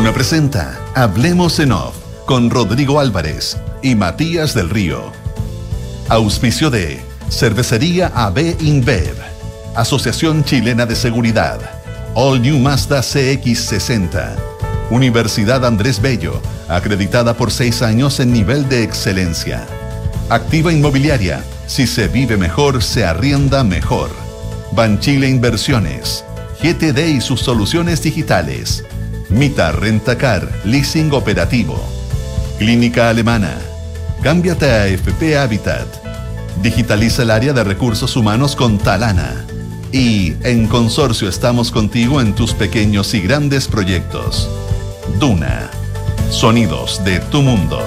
Duna presenta Hablemos en Off con Rodrigo Álvarez y Matías del Río. Auspicio de Cervecería AB InBev, Asociación Chilena de Seguridad, All New Mazda CX-60, Universidad Andrés Bello, acreditada por 6 años en nivel de excelencia. Activa Inmobiliaria, si se vive mejor, se arrienda mejor. Banchile Inversiones, GTD y sus soluciones digitales. Mita Rentacar, leasing operativo. Clínica Alemana. Cámbiate a FP Habitat. Digitaliza el área de recursos humanos con Talana. Y en Consorcio estamos contigo en tus pequeños y grandes proyectos. Duna. Sonidos de tu mundo.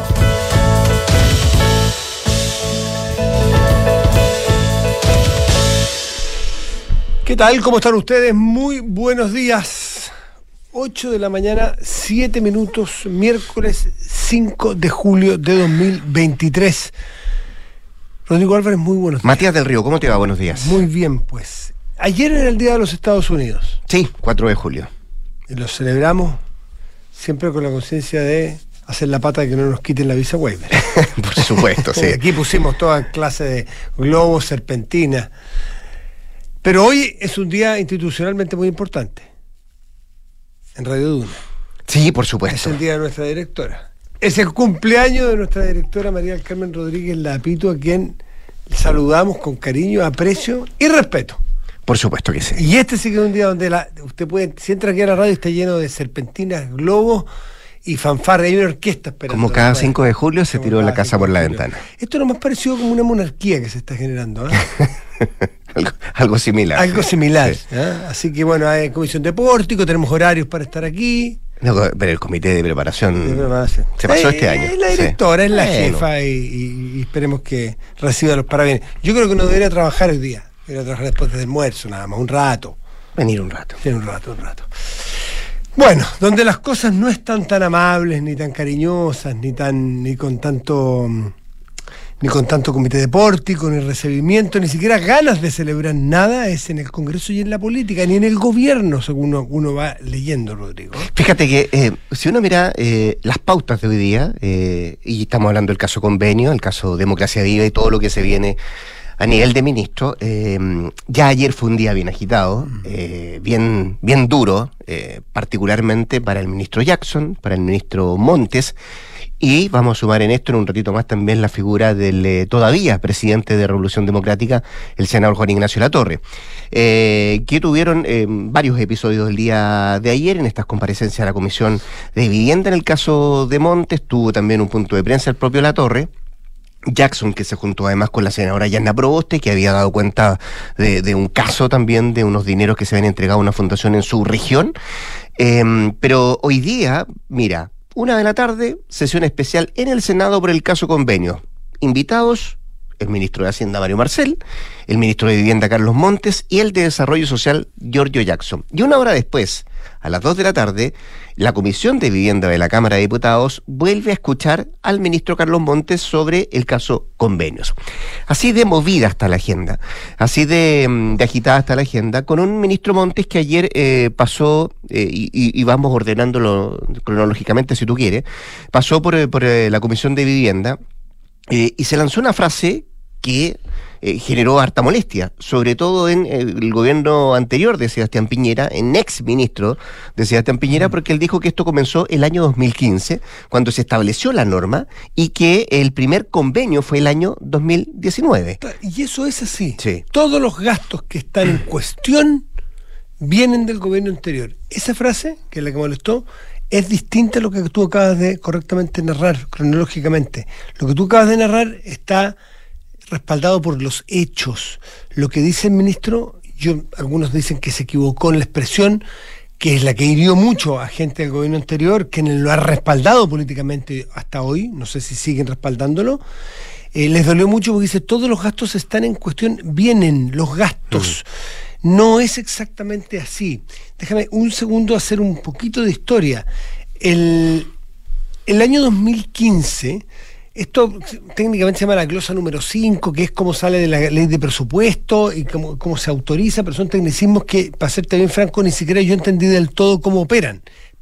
¿Qué tal? ¿Cómo están ustedes? Muy buenos días. 8 de la mañana, 7 minutos, miércoles 5 de julio de 2023. Rodrigo Álvarez, muy buenos días. Matías del Río, ¿cómo te va? Buenos días. Muy bien, pues. Ayer era el Día de los Estados Unidos. Sí, 4 de julio. Y lo celebramos siempre con la conciencia de hacer la pata de que no nos quiten la visa waiver. Por supuesto, sí. Aquí pusimos toda clase de globos, serpentinas. Pero hoy es un día institucionalmente muy importante. En Radio Duna. Sí, por supuesto. Es el día de nuestra directora. Es el cumpleaños de nuestra directora María del Carmen Rodríguez Lapito, a quien saludamos con cariño, aprecio y respeto. Por supuesto que sí. Y este sí que es un día donde usted puede, si entra aquí a la radio, está lleno de serpentinas, globos y fanfarra. Hay una orquesta esperando. Como cada 5 de julio se tiró la casa por la ventana. Esto no más pareció como una monarquía que se está generando, ¿eh? Algo similar. Algo similar. Sí. Así que bueno, hay comisión de pórtico, tenemos horarios para estar aquí. No, pero el comité de preparación se pasó este año. Es la directora, sí. Es la jefa y esperemos que reciba los parabienes. Yo creo que no debería trabajar hoy día. Debería trabajar después del almuerzo, nada más, un rato. Venir un rato. Sí, un rato. Bueno, donde las cosas no están tan amables, ni tan cariñosas, ni con tanto comité de pórtico, ni recibimiento, ni siquiera ganas de celebrar nada, es en el Congreso y en la política, ni en el gobierno, según uno va leyendo, Rodrigo. Fíjate que si uno mira las pautas de hoy día, y estamos hablando del caso convenio, el caso Democracia Viva y todo lo que se viene a nivel de ministro, ya ayer fue un día bien agitado, bien duro, particularmente para el ministro Jackson, para el ministro Montes, y vamos a sumar en esto en un ratito más también la figura del todavía presidente de Revolución Democrática, el senador Juan Ignacio Latorre, que tuvieron varios episodios del día de ayer en estas comparecencias a la Comisión de Vivienda en el caso de Montes. Tuvo también un punto de prensa el propio Latorre. Jackson, que se juntó además con la senadora Yanna Proboste, que había dado cuenta de un caso también de unos dineros que se habían entregado a una fundación en su región. Pero hoy día, mira, 1 de la tarde, sesión especial en el Senado por el caso convenio. Invitados, el ministro de Hacienda Mario Marcel, el ministro de Vivienda Carlos Montes y el de Desarrollo Social Giorgio Jackson. Y 1 hora después, a las 2 de la tarde, la Comisión de Vivienda de la Cámara de Diputados vuelve a escuchar al ministro Carlos Montes sobre el caso convenios. Así de movida está la agenda, así de agitada está la agenda, con un ministro Montes que ayer pasó, y vamos ordenándolo cronológicamente si tú quieres, pasó por la Comisión de Vivienda y se lanzó una frase que generó harta molestia, sobre todo en el gobierno anterior de Sebastián Piñera, en ex ministro de Sebastián Piñera, porque él dijo que esto comenzó el año 2015, cuando se estableció la norma, y que el primer convenio fue el año 2019. Y eso es así. Sí. Todos los gastos que están en cuestión vienen del gobierno anterior. Esa frase, que es la que molestó, es distinta a lo que tú acabas de correctamente narrar, cronológicamente. Lo que tú acabas de narrar está respaldado por los hechos. Lo que dice el ministro, algunos dicen que se equivocó en la expresión, que es la que hirió mucho a gente del gobierno anterior, que lo ha respaldado políticamente hasta hoy, no sé si siguen respaldándolo. Les dolió mucho porque dice, todos los gastos están en cuestión, vienen los gastos. No es exactamente así. Déjame un segundo hacer un poquito de historia. El año 2015... Esto técnicamente se llama la glosa número 5, que es como sale de la ley de presupuesto y cómo se autoriza, pero son tecnicismos que, para serte bien franco, ni siquiera yo entendí del todo cómo operan.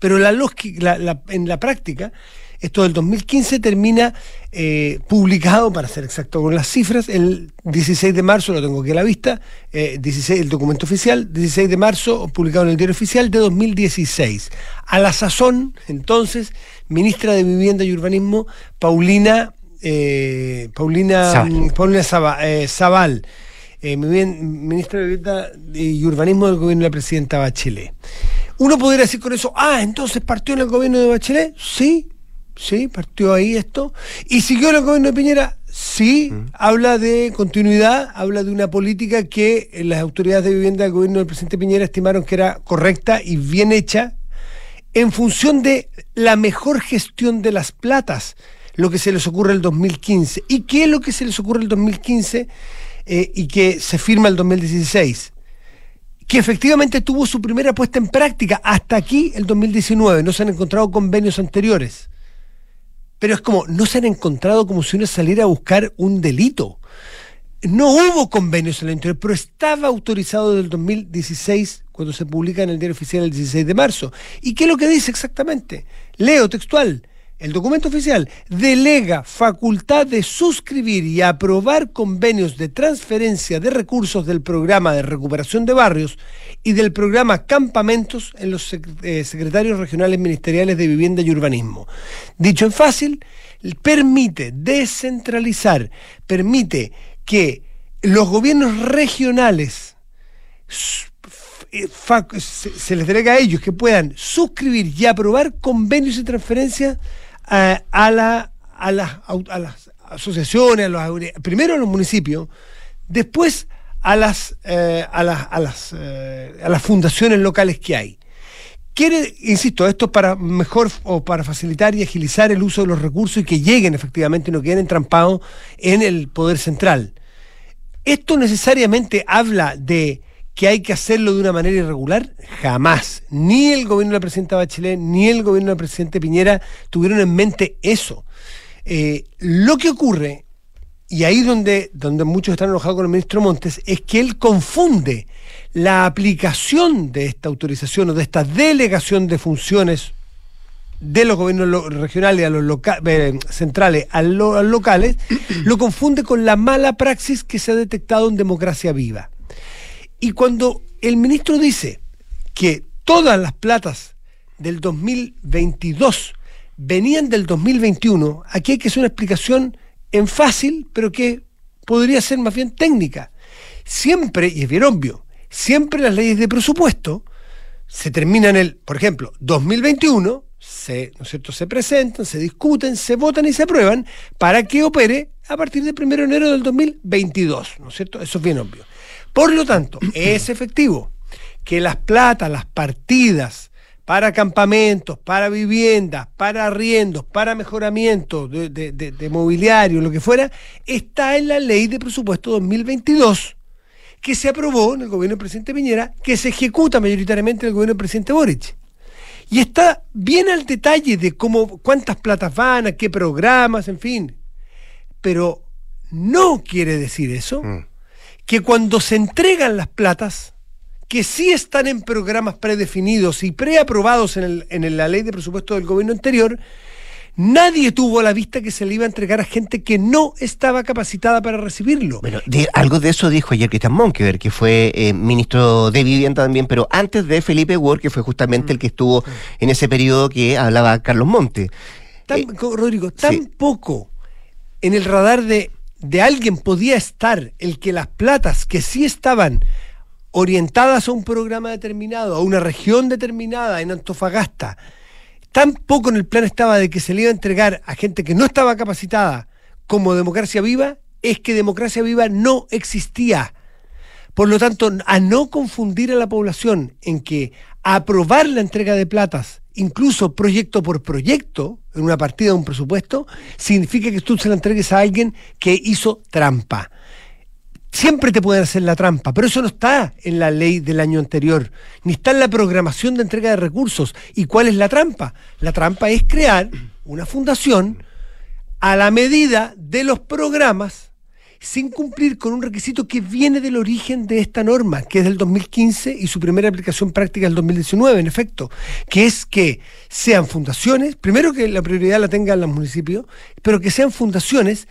Pero la lógica, en la práctica, esto del 2015 termina publicado, para ser exacto con las cifras, el 16 de marzo, lo tengo aquí a la vista, el documento oficial, 16 de marzo, publicado en el Diario Oficial de 2016. A la sazón, entonces, ministra de Vivienda y Urbanismo, Paulina Zabal, ministra de Vivienda y Urbanismo del gobierno de la presidenta Bachelet. Uno podría decir con eso, entonces partió en el gobierno de Bachelet. Sí, partió ahí esto. ¿Y siguió en el gobierno de Piñera? Sí, habla de continuidad, habla de una política que las autoridades de vivienda del gobierno del presidente Piñera estimaron que era correcta y bien hecha en función de la mejor gestión de las platas, lo que se les ocurre el 2015. ¿Y qué es lo que se les ocurre el 2015 y que se firma el 2016? Que efectivamente tuvo su primera puesta en práctica hasta aquí el 2019. No se han encontrado convenios anteriores. Pero es como, no se han encontrado como si uno saliera a buscar un delito. No hubo convenios en el interior, pero estaba autorizado desde el 2016, cuando se publica en el Diario Oficial el 16 de marzo. ¿Y qué es lo que dice exactamente? Leo textual. El documento oficial delega facultad de suscribir y aprobar convenios de transferencia de recursos del programa de recuperación de barrios y del programa Campamentos en los secretarios regionales ministeriales de Vivienda y Urbanismo. Dicho en fácil, permite descentralizar, permite que los gobiernos regionales se les delega a ellos que puedan suscribir y aprobar convenios y transferencias a las asociaciones, primero a los municipios, después a las fundaciones locales que hay. Insisto, esto para mejor o para facilitar y agilizar el uso de los recursos y que lleguen efectivamente y no queden entrampados en el poder central. ¿Esto necesariamente habla de que hay que hacerlo de una manera irregular? Jamás. Ni el gobierno de la presidenta Bachelet ni el gobierno del presidente Piñera tuvieron en mente eso. Lo que ocurre, y ahí donde muchos están enojados con el ministro Montes, es que él confunde la aplicación de esta autorización o de esta delegación de funciones de los gobiernos regionales a los centrales a los locales, lo confunde con la mala praxis que se ha detectado en Democracia Viva. Y cuando el ministro dice que todas las platas del 2022 venían del 2021, aquí hay que hacer una explicación en fácil, pero que podría ser más bien técnica. Siempre, y es bien obvio, siempre las leyes de presupuesto se terminan por ejemplo, 2021, ¿no es cierto?, se presentan, se discuten, se votan y se aprueban para que opere a partir del 1 de enero del 2022, ¿no es cierto? Eso es bien obvio. Por lo tanto, es efectivo que las platas, las partidas para campamentos, para viviendas, para arriendos, para mejoramiento de mobiliario, lo que fuera, está en la ley de presupuesto 2022, que se aprobó en el gobierno del presidente Piñera, que se ejecuta mayoritariamente en el gobierno del presidente Boric. Y está bien al detalle de cuántas platas van, a qué programas, en fin. Pero no quiere decir eso que cuando se entregan las platas, que sí están en programas predefinidos y preaprobados en la ley de presupuesto del gobierno anterior, nadie tuvo a la vista que se le iba a entregar a gente que no estaba capacitada para recibirlo. Bueno, algo de eso dijo ayer Cristian Monkeberg, que fue ministro de Vivienda también, pero antes de Felipe Ward, que fue justamente el que estuvo en ese periodo que hablaba Carlos Montes. Rodrigo, tampoco en el radar de alguien podía estar el que las platas que sí estaban orientadas a un programa determinado, a una región determinada en Antofagasta, tampoco en el plan estaba de que se le iba a entregar a gente que no estaba capacitada como Democracia Viva, es que Democracia Viva no existía. Por lo tanto, a no confundir a la población en que aprobar la entrega de platas, incluso proyecto por proyecto, en una partida de un presupuesto, significa que tú se la entregues a alguien que hizo trampa. Siempre te pueden hacer la trampa, pero eso no está en la ley del año anterior, ni está en la programación de entrega de recursos. ¿Y cuál es la trampa? La trampa es crear una fundación a la medida de los programas sin cumplir con un requisito que viene del origen de esta norma, que es del 2015 y su primera aplicación práctica del 2019, en efecto, que es que sean fundaciones, primero que la prioridad la tengan los municipios, pero que sean fundaciones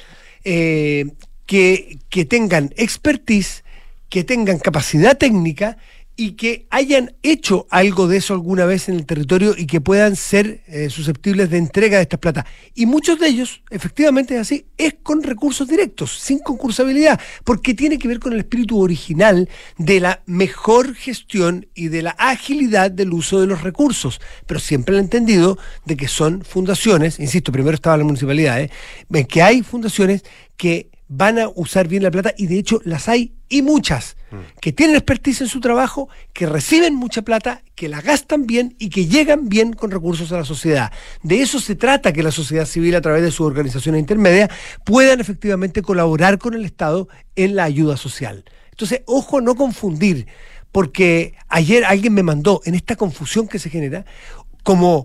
que tengan expertise, que tengan capacidad técnica y que hayan hecho algo de eso alguna vez en el territorio y que puedan ser susceptibles de entrega de estas plata. Y muchos de ellos, efectivamente es así, es con recursos directos, sin concursabilidad, porque tiene que ver con el espíritu original de la mejor gestión y de la agilidad del uso de los recursos. Pero siempre el entendido de que son fundaciones, insisto, primero estaba la municipalidad, que hay fundaciones que van a usar bien la plata, y de hecho las hay, y muchas, que tienen expertise en su trabajo, que reciben mucha plata, que la gastan bien y que llegan bien con recursos a la sociedad. De eso se trata, que la sociedad civil, a través de sus organizaciones intermedias, puedan efectivamente colaborar con el Estado en la ayuda social. Entonces, ojo, no confundir, porque ayer alguien me mandó, en esta confusión que se genera, como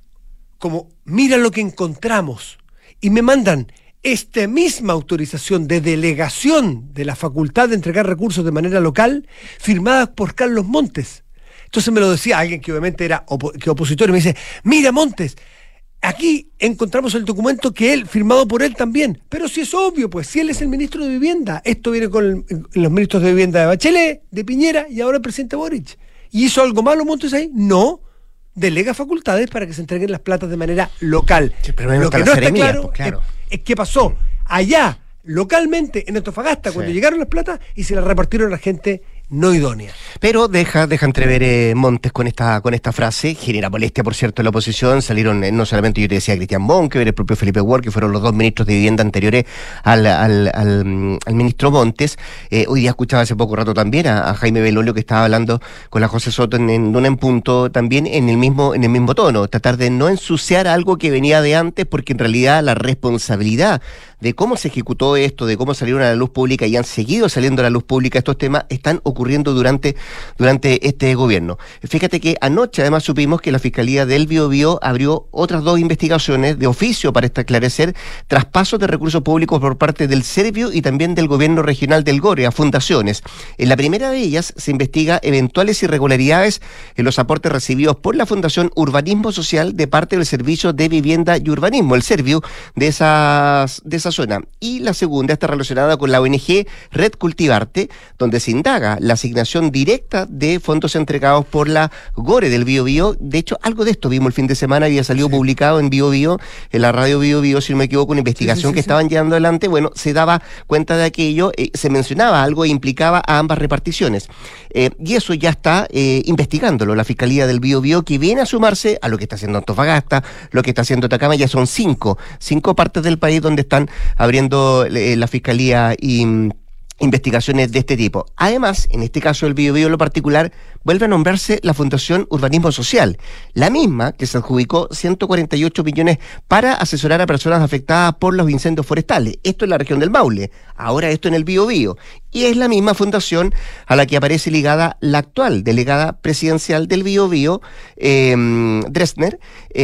mira lo que encontramos, y me mandan esta misma autorización de delegación de la facultad de entregar recursos de manera local, firmada por Carlos Montes. Entonces me lo decía alguien que obviamente era opositor, y me dice, mira Montes, aquí encontramos el documento que él, firmado por él también, pero si es obvio, pues si él es el ministro de Vivienda, esto viene con los ministros de Vivienda de Bachelet, de Piñera y ahora el presidente Boric. ¿Y hizo algo malo Montes ahí? No. Delega facultades para que se entreguen las platas de manera local. Sí, pero lo que no está claro, pues, claro, es qué pasó allá, localmente, en Antofagasta, cuando llegaron las platas y se las repartieron a la gente no idónea. Pero deja entrever Montes con esta frase, genera molestia, por cierto, en la oposición. Salieron, no solamente yo te decía, Cristian Bonke, el propio Felipe Ward, que fueron los dos ministros de Vivienda anteriores al ministro Montes. Hoy día escuchaba hace poco rato también a Jaime Belolio, que estaba hablando con la José Soto en Duna en Punto, también en el mismo tono, tratar de no ensuciar algo que venía de antes, porque en realidad la responsabilidad de cómo se ejecutó esto, de cómo salieron a la luz pública y han seguido saliendo a la luz pública estos temas, están ocurriendo durante este gobierno. Fíjate que anoche además supimos que la Fiscalía del Biobío abrió otras dos investigaciones de oficio para esclarecer traspasos de recursos públicos por parte del Servio y también del gobierno regional del Gore a fundaciones. En la primera de ellas se investiga eventuales irregularidades en los aportes recibidos por la Fundación Urbanismo Social de parte del Servicio de Vivienda y Urbanismo, el Servio, de esa zona. Y la segunda está relacionada con la ONG Red Cultivarte, donde se indaga la asignación directa de fondos entregados por la Gore del Biobío. De hecho, algo de esto vimos el fin de semana, había salido publicado en Biobío, en la radio Biobío, si no me equivoco, una investigación que estaban llevando adelante. Bueno, se daba cuenta de aquello, se mencionaba algo e implicaba a ambas reparticiones. Y eso ya está investigándolo la Fiscalía del Biobío, que viene a sumarse a lo que está haciendo Antofagasta, lo que está haciendo Atacama. Ya son cinco partes del país donde están abriendo la Fiscalía y investigaciones de este tipo. Además, en este caso del Biobío en lo particular, vuelve a nombrarse la Fundación Urbanismo Social, la misma que se adjudicó 148 millones para asesorar a personas afectadas por los incendios forestales. Esto en la región del Maule, ahora esto en el Biobío. Y es la misma fundación a la que aparece ligada la actual delegada presidencial del Biobío, Dresner,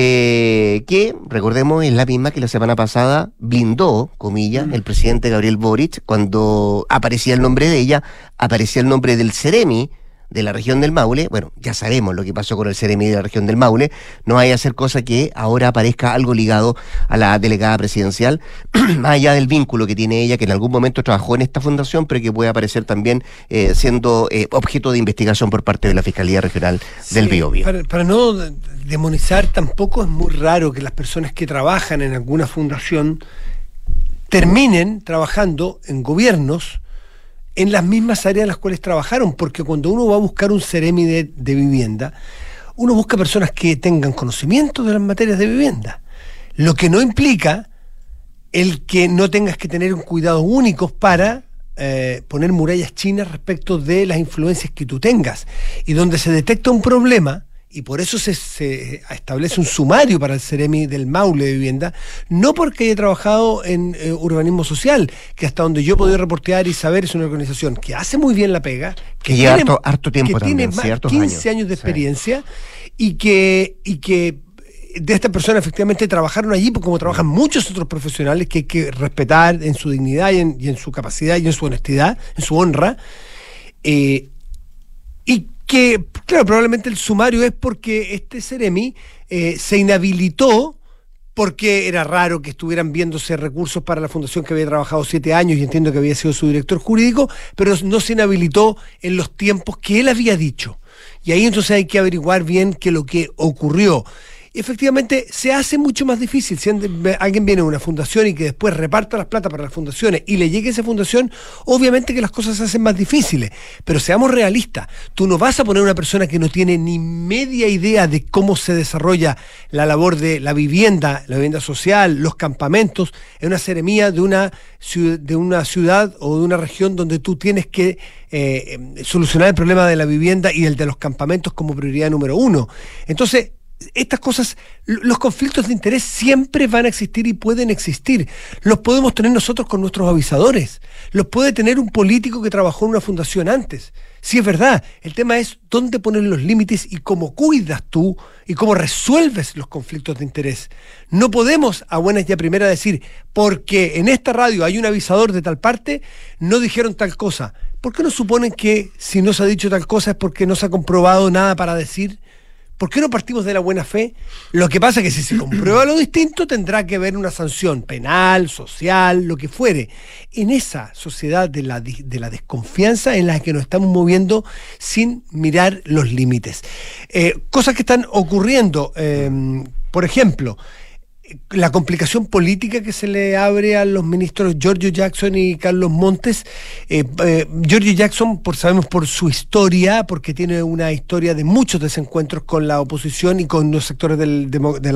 que, recordemos, es la misma que la semana pasada blindó, comillas, el presidente Gabriel Boric. Cuando aparecía el nombre de ella, aparecía el nombre del Ceremi de la región del Maule. Bueno, ya sabemos lo que pasó con el Ceremi de la región del Maule. No vaya a ser cosa que ahora aparezca algo ligado a la delegada presidencial, más allá del vínculo que tiene ella, que en algún momento trabajó en esta fundación, pero que puede aparecer también siendo objeto de investigación por parte de la Fiscalía Regional del Biobío. Para no demonizar, tampoco es muy raro que las personas que trabajan en alguna fundación terminen trabajando en gobiernos en las mismas áreas en las cuales trabajaron, porque cuando uno va a buscar un Ceremi de vivienda, uno busca personas que tengan conocimiento de las materias de vivienda, lo que no implica el que no tengas que tener cuidados únicos para poner murallas chinas respecto de las influencias que tú tengas, y donde se detecta un problema. Y por eso se establece un sumario para el Ceremi del Maule de Vivienda, no porque haya trabajado en urbanismo social, que hasta donde yo he podido reportear y saber es una organización que hace muy bien la pega, que lleva harto tiempo que también, tiene más 15 años de experiencia, y que de estas personas efectivamente trabajaron allí, como trabajan muchos otros profesionales que hay que respetar en su dignidad y en su capacidad y en su honestidad, en su honra, y que, claro, probablemente el sumario es porque este Ceremi se inhabilitó porque era raro que estuvieran viéndose recursos para la fundación que había trabajado 7 años y entiendo que había sido su director jurídico, pero no se inhabilitó en los tiempos que él había dicho. Y ahí entonces hay que averiguar bien qué es lo que ocurrió. Efectivamente, se hace mucho más difícil si alguien viene a una fundación y que después reparta las plata para las fundaciones y le llegue a esa fundación, obviamente que las cosas se hacen más difíciles, pero seamos realistas, tú no vas a poner una persona que no tiene ni media idea de cómo se desarrolla la labor de la vivienda social, los campamentos, en una seremía de una ciudad o de una región donde tú tienes que solucionar el problema de la vivienda y el de los campamentos como prioridad número 1. Entonces, estas cosas, los conflictos de interés siempre van a existir y pueden existir. Los podemos tener nosotros con nuestros avisadores. Los puede tener un político que trabajó en una fundación antes. Sí, es verdad. El tema es dónde poner los límites y cómo cuidas tú y cómo resuelves los conflictos de interés. No podemos a buenas y a primeras decir, porque en esta radio hay un avisador de tal parte, no dijeron tal cosa. ¿Por qué no suponen que si no se ha dicho tal cosa es porque no se ha comprobado nada para decir? ¿Por qué no partimos de la buena fe? Lo que pasa es que si se comprueba lo distinto tendrá que haber una sanción penal, social, lo que fuere. En esa sociedad de la desconfianza en la que nos estamos moviendo sin mirar los límites. Cosas que están ocurriendo, por ejemplo, la complicación política que se le abre a los ministros Giorgio Jackson y Carlos Montes. Giorgio Jackson, sabemos por su historia, porque tiene una historia de muchos desencuentros con la oposición y con los sectores del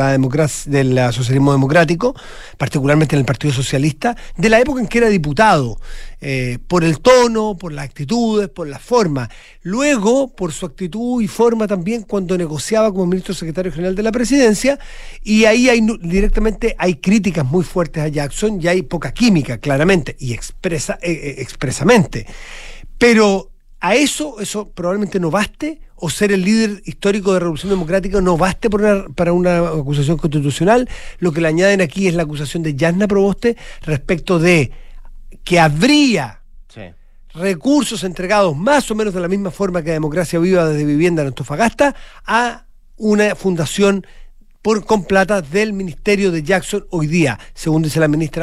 socialismo democrático, particularmente en el Partido Socialista, de la época en que era diputado, por el tono, por las actitudes, por la forma. Luego, por su actitud y forma también cuando negociaba como ministro secretario general de la presidencia, y ahí directamente hay críticas muy fuertes a Jackson y hay poca química, claramente, y expresamente. Pero a eso probablemente no baste, o ser el líder histórico de Revolución Democrática no baste para una acusación constitucional. Lo que le añaden aquí es la acusación de Jasna Proboste respecto de que habría recursos entregados más o menos de la misma forma que Democracia Viva desde Vivienda en Antofagasta a una fundación con plata del ministerio de Jackson hoy día, según dice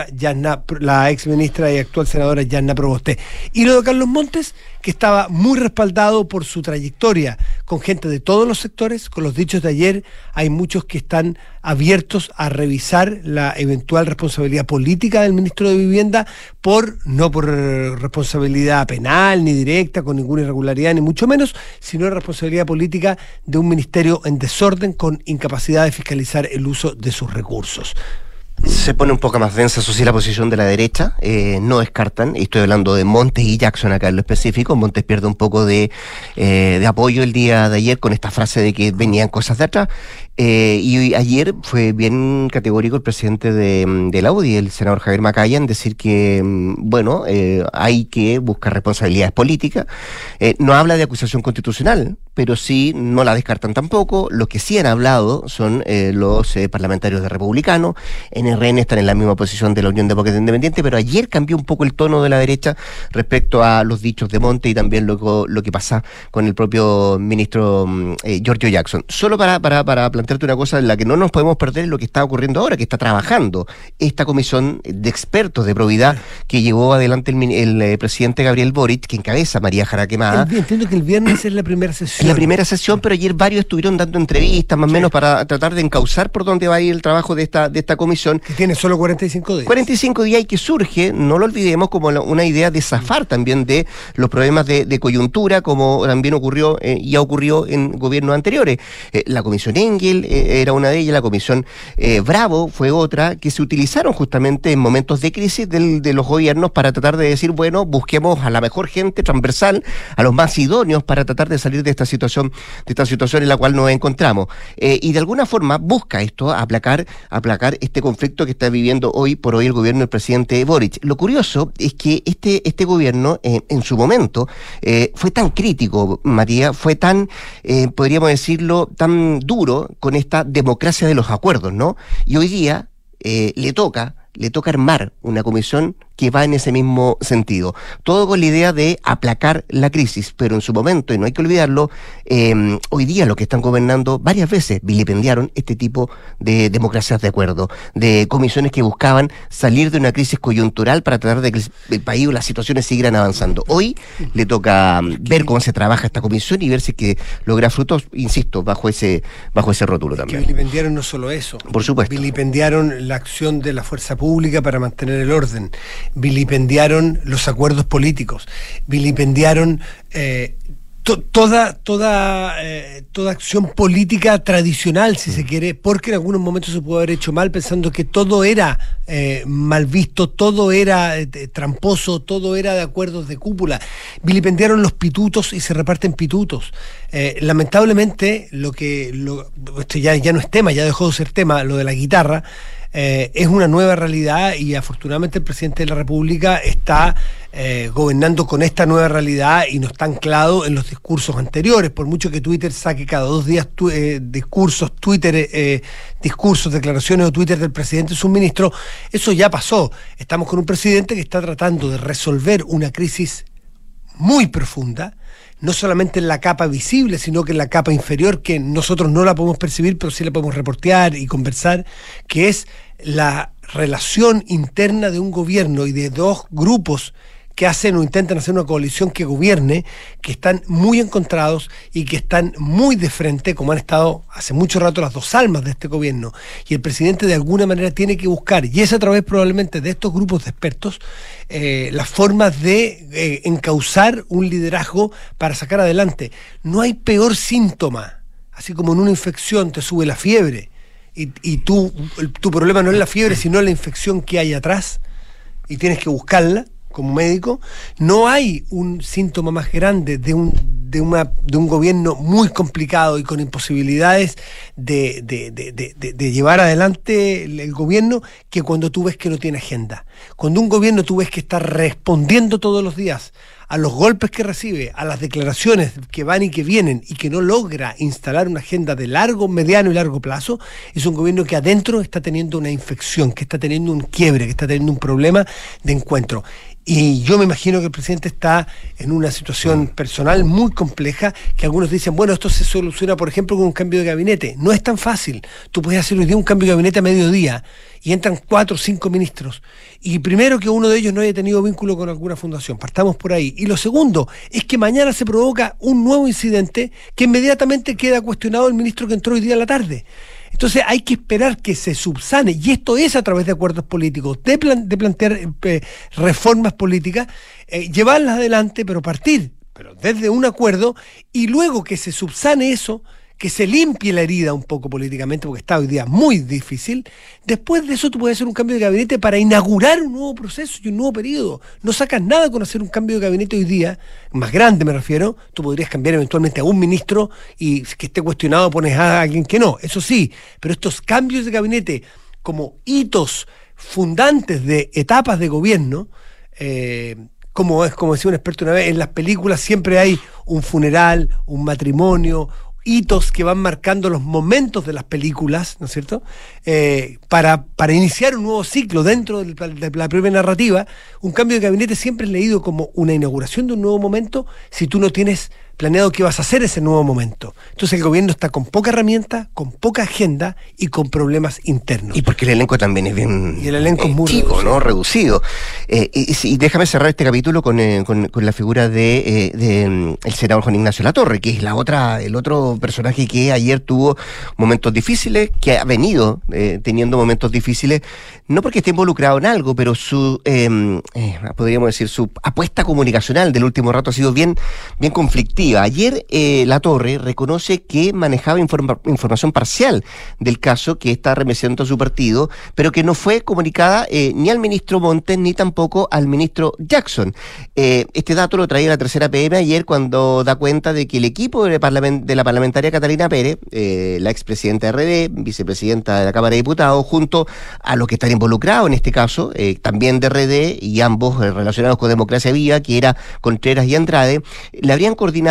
la ex ministra y actual senadora Jasna Proboste. Y lo de Carlos Montes, que estaba muy respaldado por su trayectoria con gente de todos los sectores. Con los dichos de ayer, hay muchos que están abiertos a revisar la eventual responsabilidad política del ministro de Vivienda, no por responsabilidad penal ni directa, con ninguna irregularidad ni mucho menos, sino la responsabilidad política de un ministerio en desorden con incapacidad de fiscalizar el uso de sus recursos. Se pone un poco más densa, eso sí, la posición de la derecha. No descartan, y estoy hablando de Montes y Jackson acá en lo específico. Montes pierde un poco de apoyo el día de ayer con esta frase de que venían cosas de atrás. Y ayer fue bien categórico el presidente de la UDI, el senador Javier Macaya, en decir que, hay que buscar responsabilidades políticas. No habla de acusación constitucional, pero sí no la descartan tampoco. Los que sí han hablado son los parlamentarios de Republicano. En RN están en la misma posición de la Unión Demócrata Independiente, pero ayer cambió un poco el tono de la derecha respecto a los dichos de Monte y también lo que pasa con el propio ministro Giorgio Jackson. Solo para plantearte una cosa en la que no nos podemos perder, lo que está ocurriendo ahora, que está trabajando esta comisión de expertos de probidad que llevó adelante el presidente Gabriel Boric, que encabeza María Jara Quemada. Entiendo que el viernes es la primera sesión. La primera sesión, pero ayer varios estuvieron dando entrevistas, más o menos, para tratar de encauzar por dónde va a ir el trabajo de esta comisión. Que tiene solo 45 días. 45 días, y que surge, no lo olvidemos, como una idea de zafar también de los problemas de coyuntura, como también ocurrió y ha ocurrido en gobiernos anteriores. La comisión Engel era una de ellas, la comisión Bravo fue otra, que se utilizaron justamente en momentos de crisis de los gobiernos para tratar de decir, bueno, busquemos a la mejor gente transversal, a los más idóneos para tratar de salir de esta situación en la cual nos encontramos. Y de alguna forma busca esto, aplacar este conflicto que está viviendo hoy por hoy el gobierno del presidente Boric. Lo curioso es que este gobierno en su momento fue tan crítico, Matías, fue tan, podríamos decirlo, tan duro con esta democracia de los acuerdos, ¿no? Y hoy día le toca armar una comisión que va en ese mismo sentido. Todo con la idea de aplacar la crisis, pero en su momento, y no hay que olvidarlo, hoy día los que están gobernando varias veces vilipendiaron este tipo de democracias de acuerdo, de comisiones que buscaban salir de una crisis coyuntural para tratar de que el país o las situaciones siguieran avanzando. Hoy le toca ver cómo se trabaja esta comisión y ver si es que logra frutos, insisto, bajo ese rótulo también. Que vilipendiaron no solo eso. Por supuesto. Vilipendiaron la acción de la fuerza pública para mantener el orden. Vilipendiaron los acuerdos políticos, vilipendiaron toda acción política tradicional, si se quiere, porque en algunos momentos se pudo haber hecho mal pensando que todo era mal visto, todo era tramposo, todo era de acuerdos de cúpula. Vilipendiaron los pitutos y se reparten pitutos. Lamentablemente, esto ya no es tema, ya dejó de ser tema, lo de la guitarra. Es una nueva realidad y afortunadamente el presidente de la República está gobernando con esta nueva realidad y no está anclado en los discursos anteriores, por mucho que Twitter saque cada 2 días discursos, declaraciones o Twitter del presidente y sus ministros. Eso ya pasó. Estamos con un presidente que está tratando de resolver una crisis muy profunda, no solamente en la capa visible, sino que en la capa inferior, que nosotros no la podemos percibir, pero sí la podemos reportear y conversar, que es la relación interna de un gobierno y de dos grupos que hacen o intentan hacer una coalición que gobierne, que están muy encontrados y que están muy de frente, como han estado hace mucho rato las dos almas de este gobierno. Y el presidente de alguna manera tiene que buscar, y es a través probablemente de estos grupos de expertos, las formas de encauzar un liderazgo para sacar adelante. No hay peor síntoma, así como en una infección te sube la fiebre, y tu problema no es la fiebre, sino la infección que hay atrás, y tienes que buscarla como médico. No hay un síntoma más grande de un gobierno muy complicado y con imposibilidades de llevar adelante el gobierno, que cuando tú ves que no tiene agenda. Cuando un gobierno tú ves que está respondiendo todos los días a los golpes que recibe, a las declaraciones que van y que vienen, y que no logra instalar una agenda de largo, mediano y largo plazo, es un gobierno que adentro está teniendo una infección, que está teniendo un quiebre, que está teniendo un problema de encuentro. Y yo me imagino que el presidente está en una situación personal muy compleja, que algunos dicen, bueno, esto se soluciona, por ejemplo, con un cambio de gabinete. No es tan fácil. Tú puedes hacer hoy día un cambio de gabinete a mediodía y entran 4 o 5 ministros. Y primero, que uno de ellos no haya tenido vínculo con alguna fundación. Partamos por ahí. Y lo segundo es que mañana se provoca un nuevo incidente que inmediatamente queda cuestionado el ministro que entró hoy día a la tarde. Entonces hay que esperar que se subsane, y esto es a través de acuerdos políticos, de plantear reformas políticas, llevarlas adelante, pero desde un acuerdo, y luego que se subsane eso, que se limpie la herida un poco políticamente, porque está hoy día muy difícil. Después de eso tú puedes hacer un cambio de gabinete para inaugurar un nuevo proceso y un nuevo periodo. No sacas nada con hacer un cambio de gabinete hoy día, más grande me refiero. Tú podrías cambiar eventualmente a un ministro y que esté cuestionado pones a alguien que no, eso sí, pero estos cambios de gabinete como hitos fundantes de etapas de gobierno, como decía un experto una vez, en las películas siempre hay un funeral, un matrimonio, hitos que van marcando los momentos de las películas, ¿no es cierto? Para iniciar un nuevo ciclo dentro de la propia narrativa. Un cambio de gabinete siempre es leído como una inauguración de un nuevo momento si tú no tienes planeado qué vas a hacer ese nuevo momento. Entonces el gobierno está con poca herramienta, con poca agenda y con problemas internos. Y porque el elenco también es bien y el elenco es muy chico, reducido. ¿no? Reducido. Y déjame cerrar este capítulo con la figura de el senador Juan Ignacio Latorre, que es el otro personaje que ayer tuvo momentos difíciles, que ha venido teniendo momentos difíciles, no porque esté involucrado en algo, pero podríamos decir, su apuesta comunicacional del último rato ha sido bien conflictiva. Ayer Latorre reconoce que manejaba información parcial del caso que está remeciendo a su partido, pero que no fue comunicada ni al ministro Montes ni tampoco al ministro Jackson. Este dato lo traía la Tercera PM ayer, cuando da cuenta de que el equipo de la parlamentaria Catalina Pérez, la expresidenta de RD, vicepresidenta de la Cámara de Diputados, junto a los que están involucrados en este caso, también de RD, y ambos relacionados con Democracia Viva, que era Contreras y Andrade, le habrían coordinado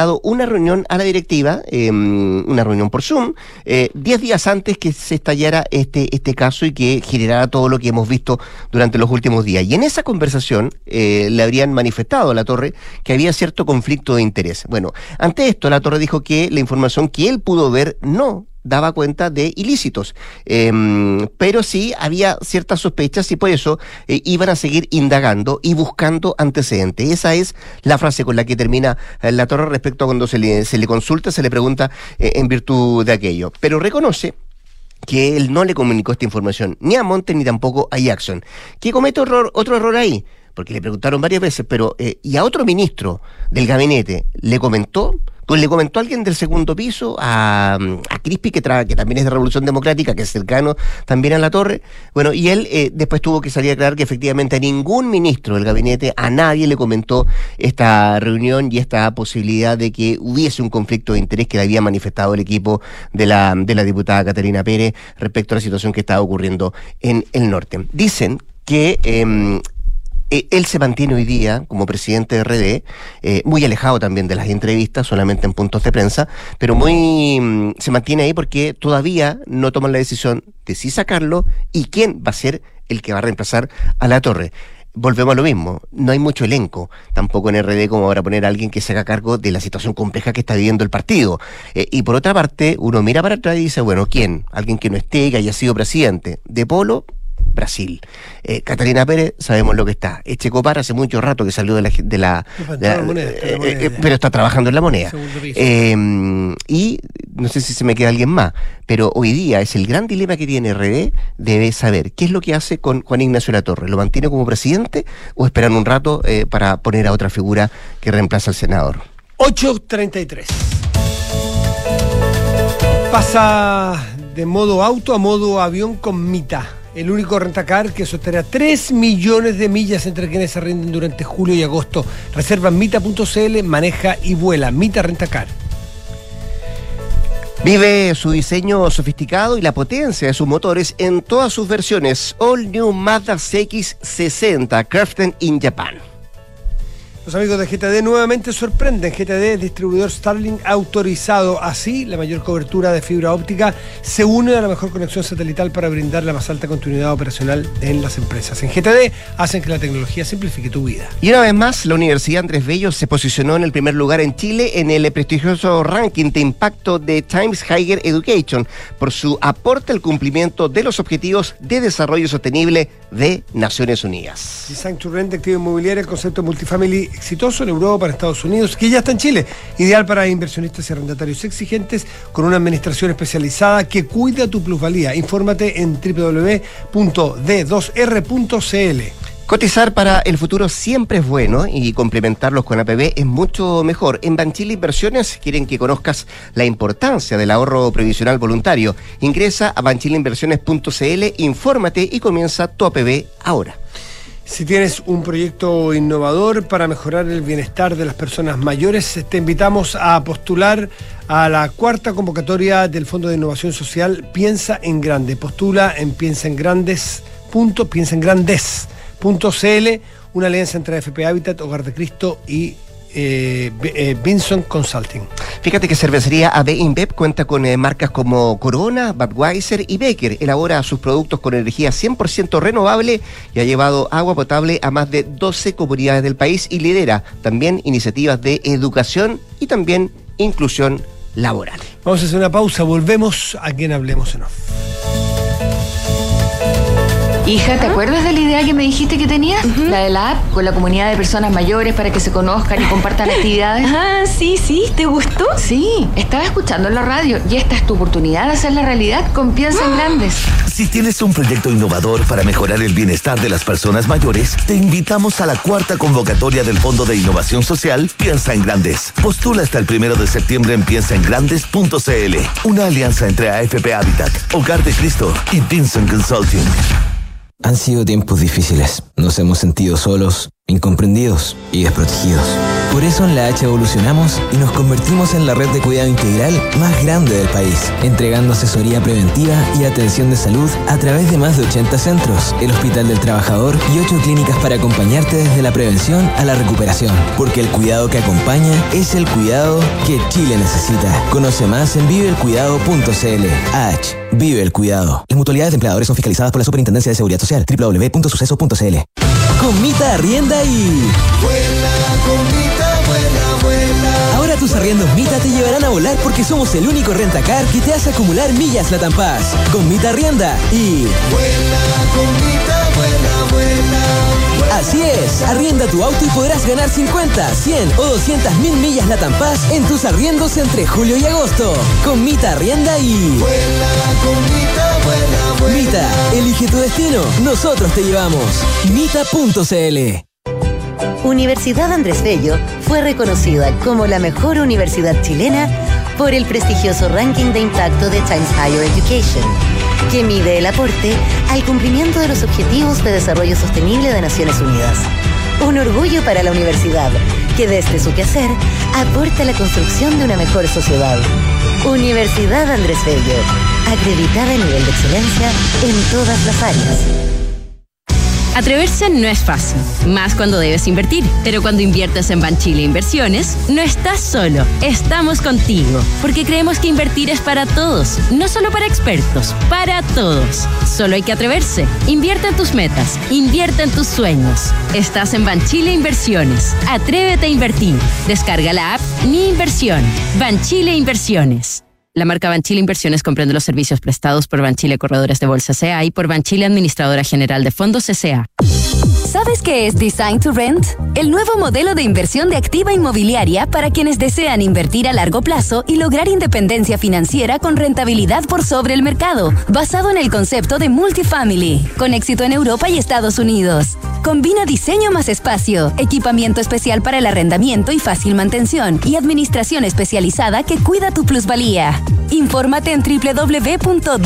dado una reunión a la directiva, una reunión por Zoom, 10 días antes que se estallara este caso y que generara todo lo que hemos visto durante los últimos días. Y en esa conversación le habrían manifestado a Latorre que había cierto conflicto de interés. Bueno, ante esto Latorre dijo que la información que él pudo ver no daba cuenta de ilícitos, pero sí había ciertas sospechas y por eso iban a seguir indagando y buscando antecedentes. Esa es la frase con la que termina Latorre respecto a cuando se le consulta, se le pregunta en virtud de aquello. Pero reconoce que él no le comunicó esta información ni a Montes ni tampoco a Jackson, que comete otro error ahí, porque le preguntaron varias veces, pero ¿y a otro ministro del gabinete le comentó? Pues le comentó a alguien del segundo piso, a Crispi, que también es de Revolución Democrática, que es cercano también a Latorre. Bueno, y él después tuvo que salir a aclarar que efectivamente a ningún ministro del gabinete, a nadie le comentó esta reunión y esta posibilidad de que hubiese un conflicto de interés que le había manifestado el equipo de la diputada Caterina Pérez respecto a la situación que estaba ocurriendo en el norte. Dicen que él se mantiene hoy día como presidente de RD, muy alejado también de las entrevistas, solamente en puntos de prensa, pero se mantiene ahí porque todavía no toman la decisión de si sacarlo y quién va a ser el que va a reemplazar a Latorre. Volvemos a lo mismo, no hay mucho elenco tampoco en RD como para poner a alguien que se haga cargo de la situación compleja que está viviendo el partido. Y por otra parte, uno mira para atrás y dice, bueno, ¿quién? Alguien que no esté, que haya sido presidente. De Polo, Brasil. Caterina Pérez, sabemos lo que está. Echecopar hace mucho rato que salió de la moneda, pero está trabajando en la moneda. Y no sé si se me queda alguien más, pero hoy día es el gran dilema que tiene RD, debe saber qué es lo que hace con Juan Ignacio Latorre. ¿Lo mantiene como presidente o esperan un rato para poner a otra figura que reemplaza al senador? 8:33. Pasa de modo auto a modo avión con Mita, el único rentacar que sostendrá 3 millones de millas entre quienes se rinden durante julio y agosto. Reserva en mita.cl, maneja y vuela. Mita Rentacar. Vive su diseño sofisticado y la potencia de sus motores en todas sus versiones. All New Mazda CX-60, crafted in Japan. Los amigos de GTD nuevamente sorprenden. GTD es distribuidor Starlink autorizado. Así, la mayor cobertura de fibra óptica se une a la mejor conexión satelital para brindar la más alta continuidad operacional en las empresas. En GTD hacen que la tecnología simplifique tu vida. Y una vez más, la Universidad Andrés Bello se posicionó en el primer lugar en Chile en el prestigioso ranking de impacto de Times Higher Education por su aporte al cumplimiento de los Objetivos de Desarrollo Sostenible de Naciones Unidas. Design to Rent de activo inmobiliario, el concepto multifamily exitoso en Europa, para Estados Unidos, que ya está en Chile. Ideal para inversionistas y arrendatarios exigentes, con una administración especializada que cuida tu plusvalía. Infórmate en www.d2r.cl. Cotizar para el futuro siempre es bueno y complementarlos con APB es mucho mejor. En Banchile Inversiones quieren que conozcas la importancia del ahorro previsional voluntario. Ingresa a banchileinversiones.cl, infórmate y comienza tu APB ahora. Si tienes un proyecto innovador para mejorar el bienestar de las personas mayores, te invitamos a postular a la 4ª convocatoria del Fondo de Innovación Social Piensa en Grande. Postula en piensaengrandes.cl, una alianza entre AFP Habitat, Hogar de Cristo y Vinson Consulting. Fíjate que Cervecería AB InBev cuenta con marcas como Corona, Budweiser y Becker. Elabora sus productos con energía 100% renovable y ha llevado agua potable a más de 12 comunidades del país y lidera también iniciativas de educación y también inclusión laboral. Vamos a hacer una pausa, volvemos aquí en Hablemos en Off. Hija, ¿te acuerdas de la idea que me dijiste que tenías? Uh-huh. La de la app con la comunidad de personas mayores para que se conozcan y compartan actividades. Ah, sí, ¿te gustó? Sí, estaba escuchando en la radio y esta es tu oportunidad de hacerla realidad con Piensa en Grandes. Si tienes un proyecto innovador para mejorar el bienestar de las personas mayores, te invitamos a la 4ª convocatoria del Fondo de Innovación Social Piensa en Grandes. Postula hasta el 1 de septiembre en piensaengrandes.cl. Una alianza entre AFP Habitat, Hogar de Cristo y Vinson Consulting. Han sido tiempos difíciles. Nos hemos sentido solos, incomprendidos y desprotegidos. Por eso en la H evolucionamos y nos convertimos en la red de cuidado integral más grande del país, entregando asesoría preventiva y atención de salud a través de más de 80 centros, el Hospital del Trabajador y 8 clínicas para acompañarte desde la prevención a la recuperación. Porque el cuidado que acompaña es el cuidado que Chile necesita. Conoce más en viveelcuidado.cl. H. Vive el cuidado. Las mutualidades de empleadores son fiscalizadas por la Superintendencia de Seguridad Social. www.suceso.cl. Con Mita arrienda y... Vuela con Mita, vuela, vuela. Ahora tus arriendos Mita te llevarán a volar porque somos el único rentacar que te hace acumular millas LATAM Pass. Con Mita arrienda y... Vuela con Mita, vuela, vuela. Así es, arrienda tu auto y podrás ganar 50, 100 o 200.000 millas LATAM Pass en tus arriendos entre julio y agosto. Con Mita arrienda y... Vuela con Mita, vuela, vuela. Mita, elige tu destino, nosotros te llevamos. Mita.cl. Universidad Andrés Bello fue reconocida como la mejor universidad chilena por el prestigioso ranking de impacto de Times Higher Education, que mide el aporte al cumplimiento de los Objetivos de Desarrollo Sostenible de Naciones Unidas. Un orgullo para la universidad, que desde su quehacer aporta a la construcción de una mejor sociedad. Universidad Andrés Bello, acreditada a nivel de excelencia en todas las áreas. Atreverse no es fácil, más cuando debes invertir. Pero cuando inviertes en Banchile Inversiones, no estás solo, estamos contigo. Porque creemos que invertir es para todos, no solo para expertos, para todos. Solo hay que atreverse. Invierte en tus metas, invierte en tus sueños. Estás en Banchile Inversiones. Atrévete a invertir. Descarga la app Mi Inversión. Banchile Inversiones. La marca Banchile Inversiones comprende los servicios prestados por Banchile Corredores de Bolsa S.A. y por Banchile Administradora General de Fondos S.A. ¿Sabes qué es Design to Rent? El nuevo modelo de inversión de activa inmobiliaria para quienes desean invertir a largo plazo y lograr independencia financiera con rentabilidad por sobre el mercado, basado en el concepto de multifamily, con éxito en Europa y Estados Unidos. Combina diseño más espacio, equipamiento especial para el arrendamiento y fácil mantención, y administración especializada que cuida tu plusvalía. Infórmate en www.d2r.cl.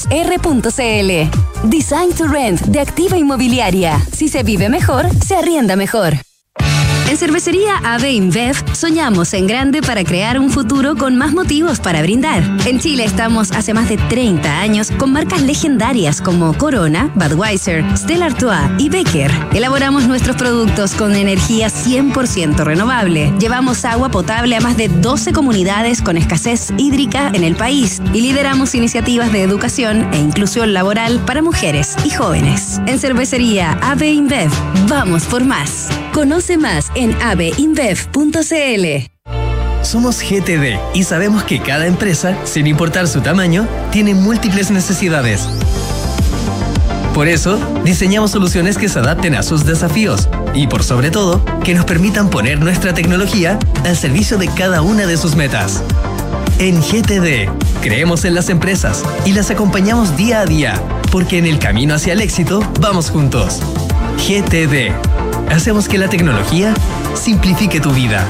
Design to Rent de Activa Inmobiliaria. Si se vive mejor, se arrienda mejor. En Cervecería AB InBev soñamos en grande para crear un futuro con más motivos para brindar. En Chile estamos hace más de 30 años con marcas legendarias como Corona, Budweiser, Stella Artois y Becker. Elaboramos nuestros productos con energía 100% renovable. Llevamos agua potable a más de 12 comunidades con escasez hídrica en el país y lideramos iniciativas de educación e inclusión laboral para mujeres y jóvenes. En Cervecería AB InBev, vamos por más. Conoce más en abinbev.cl. Somos GTD y sabemos que cada empresa, sin importar su tamaño, tiene múltiples necesidades. Por eso, diseñamos soluciones que se adapten a sus desafíos y, por sobre todo, que nos permitan poner nuestra tecnología al servicio de cada una de sus metas. En GTD, creemos en las empresas y las acompañamos día a día, porque en el camino hacia el éxito vamos juntos. GTD. Hacemos que la tecnología simplifique tu vida.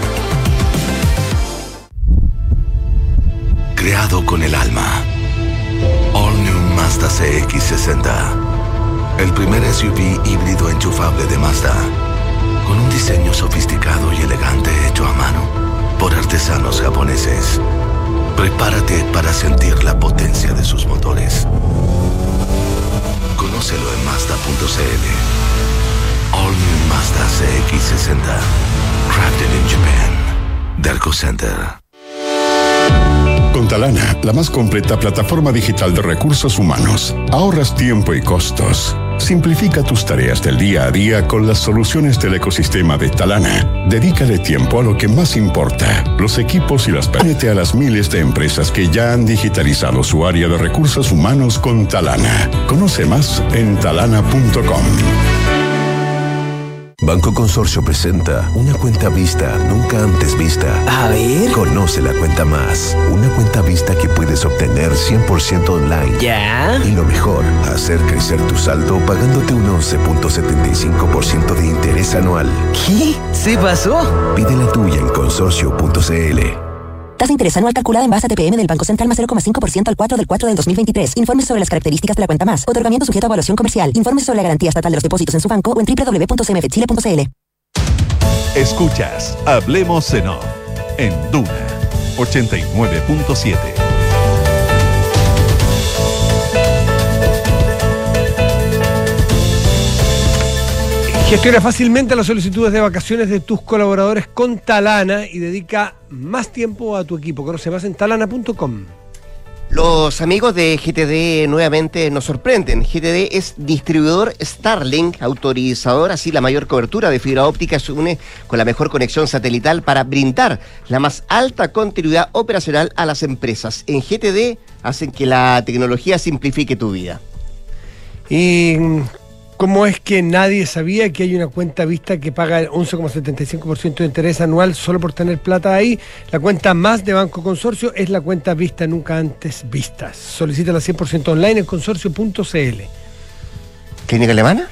Creado con el alma. All New Mazda CX-60. El primer SUV híbrido enchufable de Mazda. Con un diseño sofisticado y elegante hecho a mano por artesanos japoneses. Prepárate para sentir la potencia de sus motores. Conócelo en Mazda.cl. All New Mazda CX-60. Crafted in Japan. Darko Center. Con Talana, la más completa plataforma digital de recursos humanos, ahorras tiempo y costos. Simplifica tus tareas del día a día con las soluciones del ecosistema de Talana. Dedícale tiempo a lo que más importa, los equipos y las... Únete a las miles de empresas que ya han digitalizado su área de recursos humanos con Talana. Conoce más en talana.com. Banco Consorcio presenta una cuenta vista nunca antes vista. A ver. Conoce la cuenta más. Una cuenta vista que puedes obtener 100% online. ¿Ya? Y lo mejor, hacer crecer tu saldo pagándote un 11.75% de interés anual. ¿Qué? ¿Se pasó? Pide la tuya en consorcio.cl. Tasa de interés anual calculada en base a TPM del Banco Central más 0,5% al 4/4 del 2023. Informes sobre las características de la cuenta más. Otorgamiento sujeto a evaluación comercial. Informes sobre la garantía estatal de los depósitos en su banco o en www.cmfchile.cl. Escuchas Hablemos en Off en Duna 89.7. Gestiona fácilmente las solicitudes de vacaciones de tus colaboradores con Talana y dedica más tiempo a tu equipo. Conoce más en talana.com. Los amigos de GTD nuevamente nos sorprenden. GTD es distribuidor Starlink, autorizador, así la mayor cobertura de fibra óptica se une con la mejor conexión satelital para brindar la más alta continuidad operacional a las empresas. En GTD hacen que la tecnología simplifique tu vida. Y ¿cómo es que nadie sabía que hay una cuenta vista que paga el 11,75% de interés anual solo por tener plata ahí? La cuenta más de Banco Consorcio es la cuenta vista nunca antes vistas. Solicítala 100% online en consorcio.cl. ¿Clínica Alemana?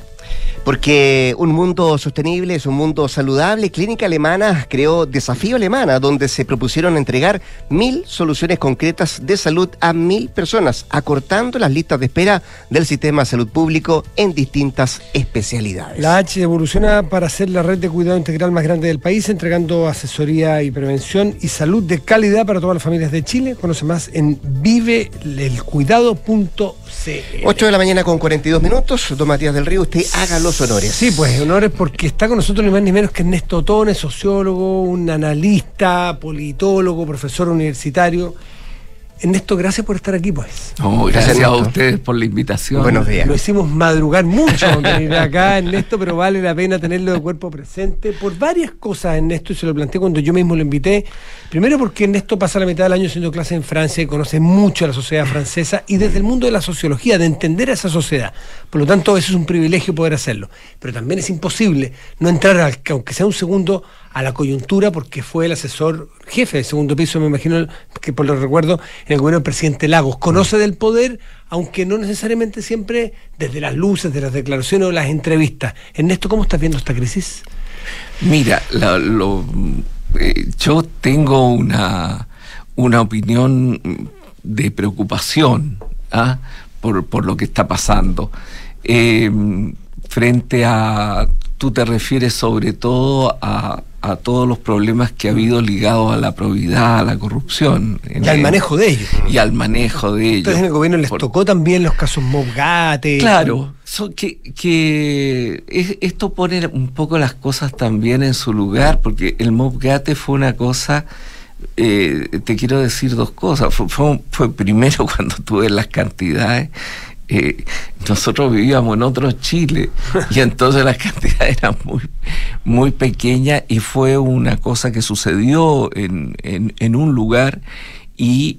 Porque un mundo sostenible es un mundo saludable. Clínica Alemana creó Desafío Alemana, donde se propusieron entregar 1.000 soluciones concretas de salud a 1.000 personas, acortando las listas de espera del sistema de salud público en distintas especialidades. La H evoluciona para ser la red de cuidado integral más grande del país, entregando asesoría y prevención y salud de calidad para todas las familias de Chile. Conoce más en viveelcuidado.cl. 8 de la mañana con 42 minutos. Don Matías del Río, usted haga los honores. Sí, pues honores porque está con nosotros ni más ni menos que Ernesto Otone, sociólogo, un analista, politólogo, profesor universitario. Ernesto, gracias por estar aquí, pues. Gracias a ustedes por la invitación. Buenos días. Lo hicimos madrugar mucho venir acá, Ernesto, pero vale la pena tenerlo de cuerpo presente por varias cosas, Ernesto, y se lo planteé cuando yo mismo lo invité. Primero porque Ernesto pasa la mitad del año haciendo clase en Francia y conoce mucho a la sociedad francesa y desde el mundo de la sociología, de entender a esa sociedad. Por lo tanto, eso es un privilegio poder hacerlo. Pero también es imposible no entrar, aunque sea un segundo, a la coyuntura, porque fue el asesor jefe del segundo piso, me imagino, que por lo recuerdo, en el gobierno del presidente Lagos. Conoce del poder, aunque no necesariamente siempre desde las luces, de las declaraciones o las entrevistas. Ernesto, ¿cómo estás viendo esta crisis? Mira, yo tengo una opinión de preocupación por lo que está pasando. Frente a... Tú te refieres sobre todo a todos los problemas que ha habido ligados a la probidad, a la corrupción. Y al manejo de ellos. Y al manejo de ellos. Entonces en el gobierno les tocó también los casos Mobgate. Claro, esto pone un poco las cosas también en su lugar, porque el Mobgate fue una cosa... te quiero decir dos cosas. Fue primero cuando tuve las cantidades... nosotros vivíamos en otro Chile y entonces las cantidades eran muy pequeñas y fue una cosa que sucedió en un lugar y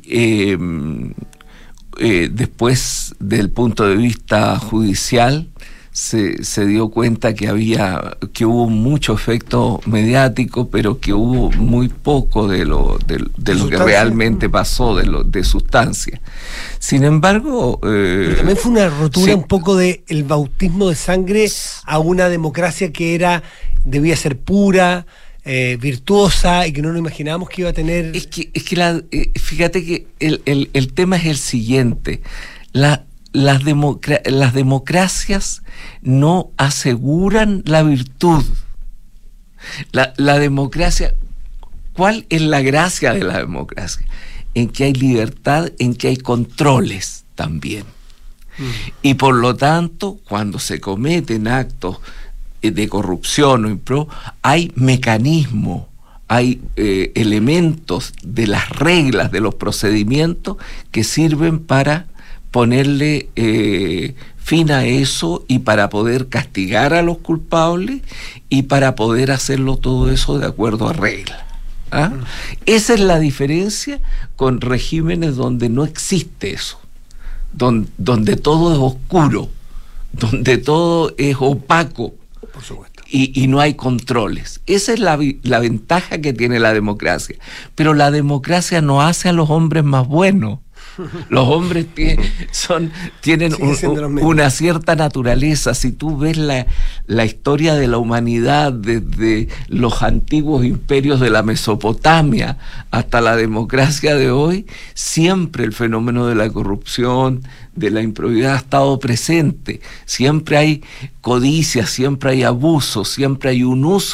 después del punto de vista judicial se dio cuenta que hubo mucho efecto mediático, pero que hubo muy poco de lo que realmente pasó, de sustancia. Sin embargo... pero también fue una rotura un poco del bautismo de sangre a una democracia que debía ser pura, virtuosa, y que no nos imaginábamos que iba a tener... Fíjate que el tema es el siguiente. Las democracias no aseguran la virtud. La democracia, ¿cuál es la gracia de la democracia? En que hay libertad, en que hay controles también. Y por lo tanto, cuando se cometen actos de corrupción o impro, hay mecanismos, hay elementos de las reglas, de los procedimientos que sirven para ponerle fin a eso y para poder castigar a los culpables y para poder hacerlo todo eso de acuerdo a reglas. Esa es la diferencia con regímenes donde no existe eso, donde todo es oscuro, donde todo es opaco. Por supuesto. Y no hay controles. Esa es la ventaja que tiene la democracia. Pero la democracia no hace a los hombres más buenos. Los hombres tienen una cierta naturaleza. Si tú ves la historia de la humanidad desde los antiguos imperios de la Mesopotamia hasta la democracia de hoy, siempre el fenómeno de la corrupción, de la improbidad ha estado presente. Siempre hay codicia, siempre hay abuso, siempre hay un uso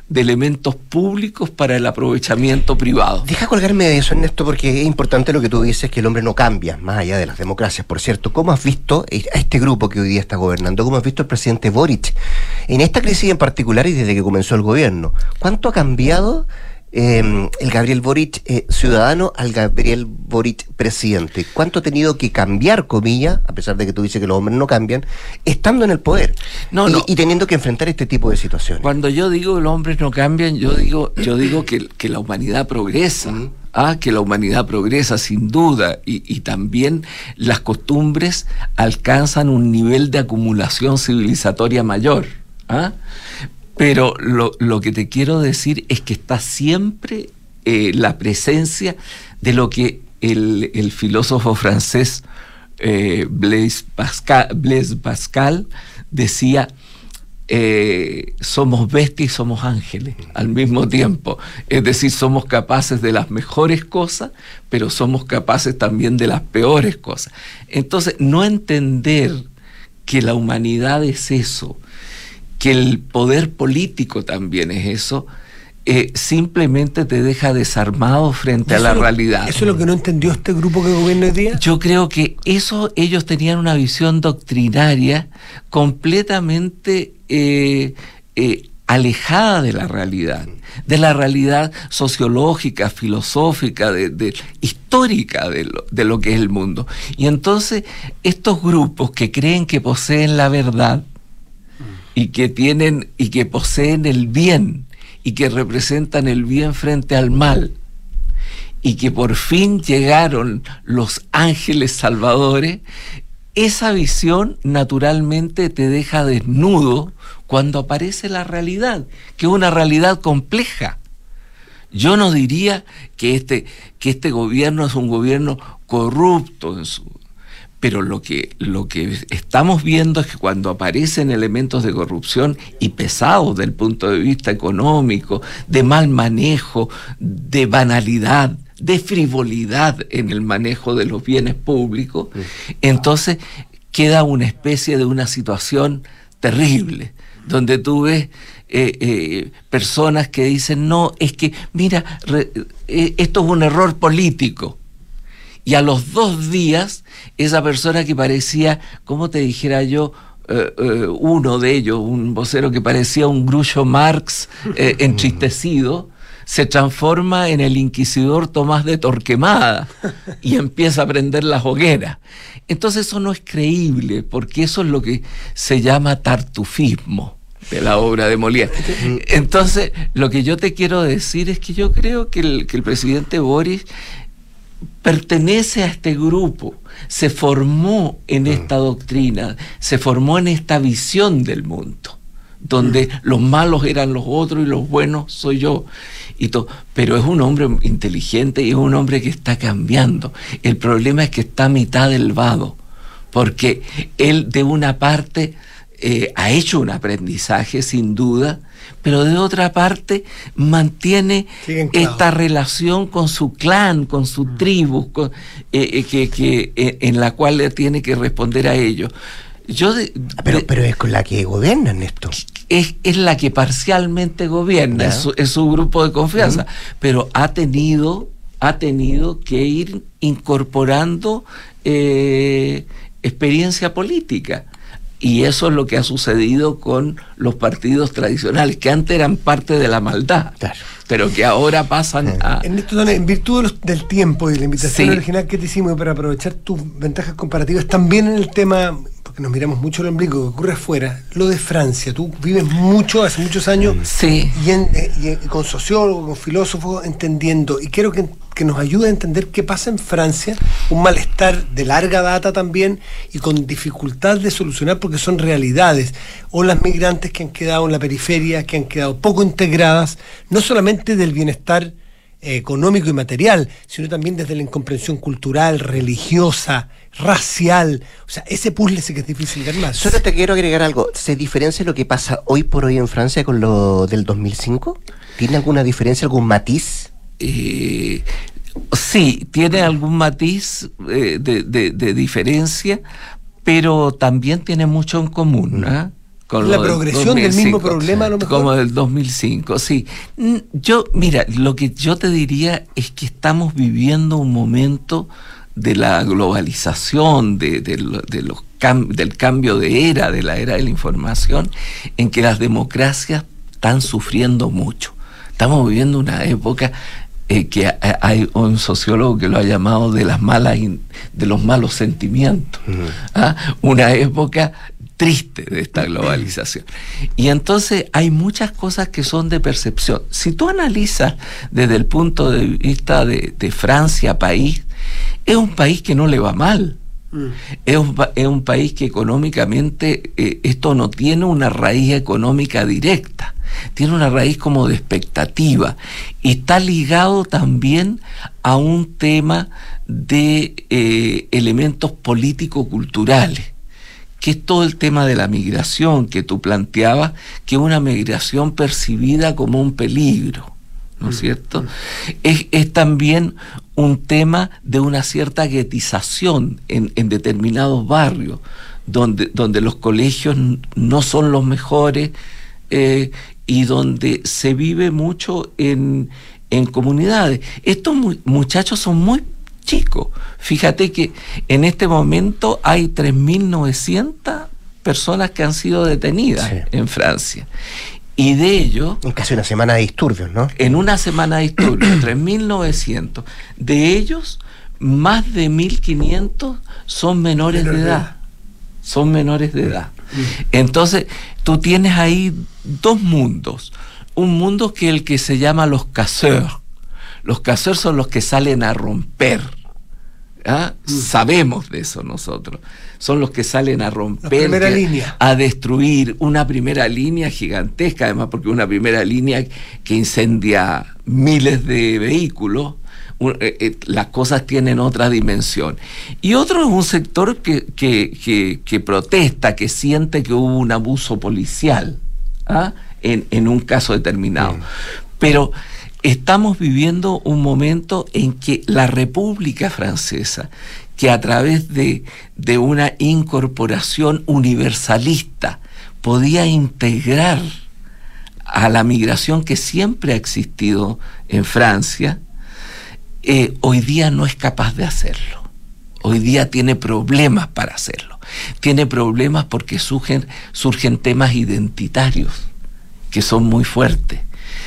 de elementos públicos para el aprovechamiento privado. Deja colgarme de eso, Ernesto, porque es importante lo que tú dices, que el hombre no cambia, más allá de las democracias. Por cierto, ¿cómo has visto a este grupo que hoy día está gobernando? ¿Cómo has visto al presidente Boric en esta crisis en particular y desde que comenzó el gobierno? ¿Cuánto ha cambiado el Gabriel Boric ciudadano al Gabriel Boric presidente? ¿Cuánto ha tenido que cambiar, comillas, a pesar de que tú dices que los hombres no cambian, estando en el poder y teniendo que enfrentar este tipo de situaciones? Cuando yo digo que los hombres no cambian, yo digo que la humanidad progresa. Que la humanidad progresa sin duda, y también las costumbres alcanzan un nivel de acumulación civilizatoria mayor. Pero lo que te quiero decir es que está siempre la presencia de lo que el filósofo francés Blaise Pascal decía: somos bestias y somos ángeles al mismo tiempo. Es decir, somos capaces de las mejores cosas, pero somos capaces también de las peores cosas. Entonces, no entender que la humanidad es eso, que el poder político también es eso, simplemente te deja desarmado frente a la realidad. ¿Eso es lo que no entendió este grupo que gobierna hoy día? Yo creo que ellos tenían una visión doctrinaria completamente alejada de la realidad sociológica, filosófica, histórica de lo que es el mundo. Y entonces estos grupos que creen que poseen la verdad y que poseen el bien y que representan el bien frente al mal, y que por fin llegaron los ángeles salvadores, esa visión naturalmente te deja desnudo cuando aparece la realidad, que es una realidad compleja. Yo no diría que este gobierno es un gobierno corrupto pero lo que estamos viendo es que cuando aparecen elementos de corrupción y pesados desde el punto de vista económico, de mal manejo, de banalidad, de frivolidad en el manejo de los bienes públicos, entonces queda una especie de una situación terrible, donde tú ves personas que dicen: no, es que, mira, esto es un error político. Y a los 2 días, esa persona que parecía, como te dijera yo, uno de ellos, un vocero que parecía un Groucho Marx entristecido, se transforma en el inquisidor Tomás de Torquemada y empieza a prender las hogueras. Entonces eso no es creíble, porque eso es lo que se llama tartufismo de la obra de Molière. Entonces, lo que yo te quiero decir es que yo creo que el presidente Boric pertenece a este grupo, se formó en esta doctrina, se formó en esta visión del mundo, donde los malos eran los otros y los buenos soy yo, y todo. Pero es un hombre inteligente y es un hombre que está cambiando. El problema es que está a mitad del vado, porque él de una parte ha hecho un aprendizaje sin duda, pero de otra parte mantiene esta relación con su clan, con su tribu, en la cual le tiene que responder a ellos. Pero es con la que gobiernan esto. Es la que parcialmente gobierna, es su grupo de confianza, pero ha tenido que ir incorporando experiencia política. Y eso es lo que ha sucedido con los partidos tradicionales, que antes eran parte de la maldad, pero que ahora pasan a... En virtud del tiempo y la invitación original que te hicimos para aprovechar tus ventajas comparativas, también en el tema, porque nos miramos mucho el ombligo que ocurre afuera, lo de Francia. Tú vives mucho, hace muchos años, y con sociólogos, con filósofos, entendiendo, y quiero que nos ayude a entender qué pasa en Francia, un malestar de larga data también y con dificultad de solucionar porque son realidades, o las migrantes que han quedado en la periferia, que han quedado poco integradas, no solamente del bienestar económico y material, sino también desde la incomprensión cultural, religiosa, racial. O sea, ese puzzle sí que es difícil de armar. Solo te quiero agregar algo. ¿Se diferencia lo que pasa hoy por hoy en Francia con lo del 2005? ¿Tiene alguna diferencia, algún matiz? Sí, tiene algún matiz de diferencia, pero también tiene mucho en común, la progresión del mismo problema, a lo mejor. Como del 2005, sí. Mira, lo que yo te diría es que estamos viviendo un momento de la globalización, del cambio de era, de la era de la información, en que las democracias están sufriendo mucho. Estamos viviendo una época que hay un sociólogo que lo ha llamado de los malos sentimientos. Una época triste de esta globalización. Y entonces hay muchas cosas que son de percepción. Si tú analizas desde el punto de vista de Francia, país, es un país que no le va mal. Es un país que económicamente esto no tiene una raíz económica directa, tiene una raíz como de expectativa, y está ligado también a un tema de elementos político-culturales, que es todo el tema de la migración que tú planteabas, que es una migración percibida como un peligro, ¿no es cierto? Es también un tema de una cierta guetización en determinados barrios, donde los colegios no son los mejores, y donde se vive mucho en comunidades. Estos muchachos son muy chicos. Fíjate que en este momento hay 3.900 personas que han sido detenidas en Francia. Y de ellos... En casi una semana de disturbios, ¿no? En una semana de disturbios, 3.900. De ellos, más de 1.500 son menores de edad. Son menores de edad. Entonces, tú tienes ahí dos mundos. Un mundo que es el que se llama los casseurs. Los casseurs son los que salen a romper. Sabemos de eso nosotros. Son los que salen a romper, a destruir una primera línea gigantesca, además, porque una primera línea que incendia miles de vehículos. Las cosas tienen otra dimensión. Y otro es un sector que protesta, que siente que hubo un abuso policial en un caso determinado. Pero estamos viviendo un momento en que la República Francesa, que a través de una incorporación universalista podía integrar a la migración que siempre ha existido en Francia, hoy día no es capaz de hacerlo. Hoy día tiene problemas para hacerlo. Tiene problemas porque surgen temas identitarios que son muy fuertes.